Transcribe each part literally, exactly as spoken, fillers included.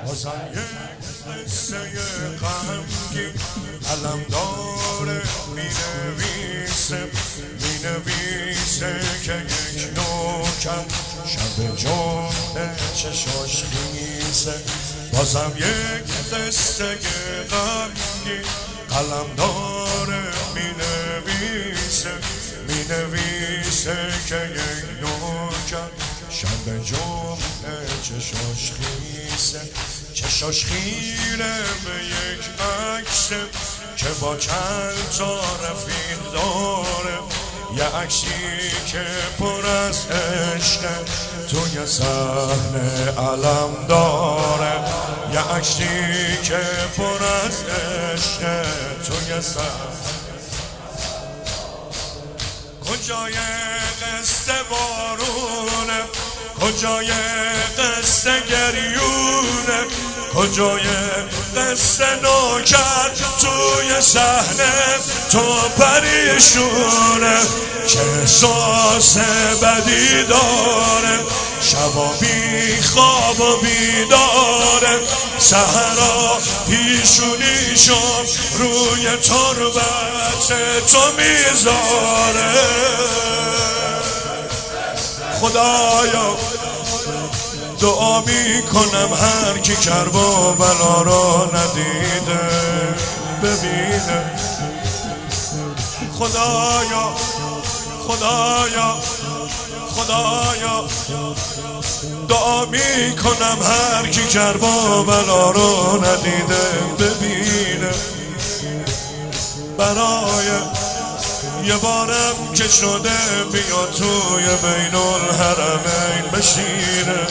بازم یک قصه غمگین علم داره مینویسه مینویسه که یک نوکم شب جمعه چشاش خیسه. بازم یک قصه غمگین قلم داره مینویسه مینویسه که یک نوکم شب جمعه چشاش خیسه. چشاش خیره به یک عکسه که با چند تا رفیق داره، یه عکسی که پر از عشقه توی صحنه علم داره، یه عکسی که پر از عشقه توی صحنه. کجای قصه بارونه، کجای قصه گریونه، کجای قصه نوکر توی صحنه تو پریشونه که احساس بدی داره، شبا بی خواب و بیداره، سحرا پیشونیشون روی تربت تو میذاره. خدایا دعا میکنم هر کی کرب و بلا را ندیده ببینه. خدایا خدایا خدایا دعا میکنم هر کی کرب و بلا را ندیده ببینه. برای یه بارم که شده بیا توی بین الحرمین بشینه،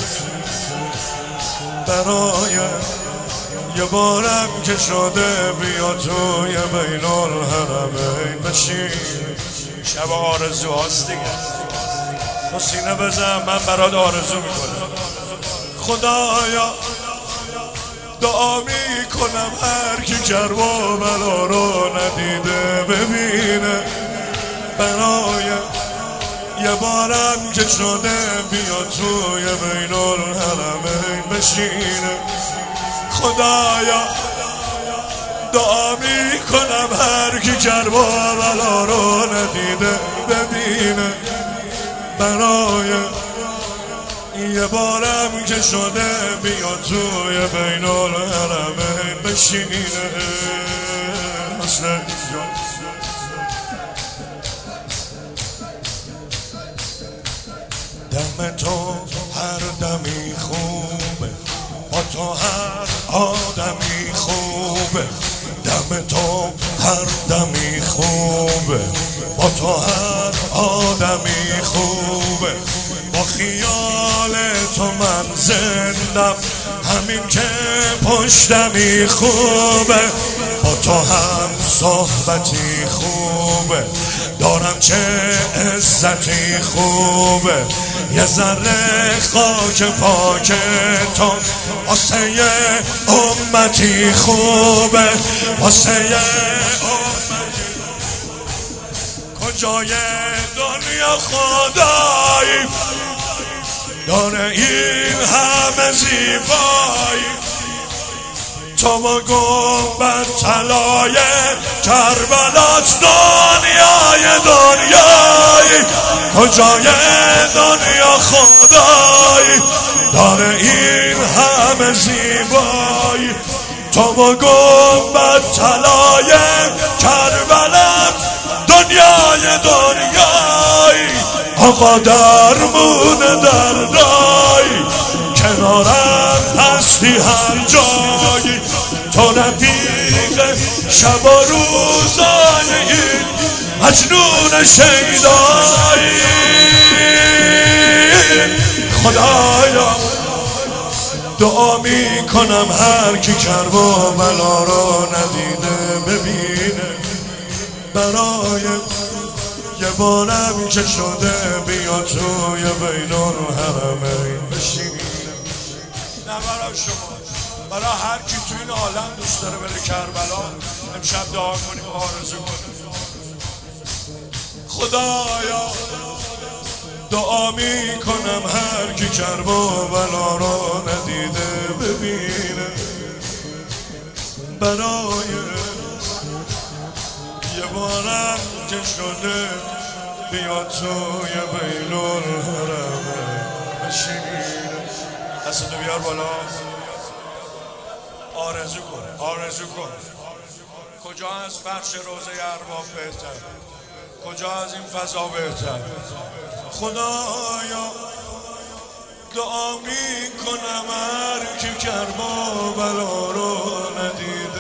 برای یه بارم که شده بیا توی بین الحرمین بشینه. شب آرزو هاست دیگه، سینه بزن من برات آرزو میکنم. خدایا دعا میکنم هر کی کرب و بلا رو ندیده ببینه، برای یه بارم که شده بیا توی بین الحرمین بشینه. خدایا دعا میکنم هر کی کرب و بلا رو ندیده ببینه، برای یه بارم که شده بیا توی بین الحرمین بشینه. حسین جان دم تو هر دمی خوبه، با تو هر آدمی خوبه، دم تو هر دمی خوبه، با تو هر آدمی خوبه، با خیال تو من زندم همین که پشتمی خوبه، با تو هم صحبتی خوبه، دارم چه عزتی خوبه، یه ذره خاک پاک تو واسه امتی خوبه، واسه امتی. کجای دنیا خدایی داره این همه زیبایی، تو با گنبد طلای کربلات دنیای دنیایی، کجای دنیا خدایی داره این همه زیبایی، تو با گنبد طلای کربلات دنیای دنیایی. آقا درمون دردایی کنارم هستی هر جایی، تو رفیق شب و روزای این مجنون شیدایی. خدایا دعا میکنم هر کی کرب و بلا رو ندیده ببینه، برای یه بارم که شده بیا توی بین الحرمین بشینه. نه برای شما، برای هر کی تو این عالم دوست داره بره کربلا امشب دعا کنیم و آرزو کنیم. خدایا دعا میکنم هر کی کرب و بلا رو ندیده ببینه برای یه بارم که شده بیاد توی بیل الحرمه بشینه. دستتو بیار بالا، آرزو کن آرزو کن. کجا از فرش روزه ارباب بهتر، کجا از این فضا بهتر. خدایا دعا میکنم هر کی کرب و بلا رو ندید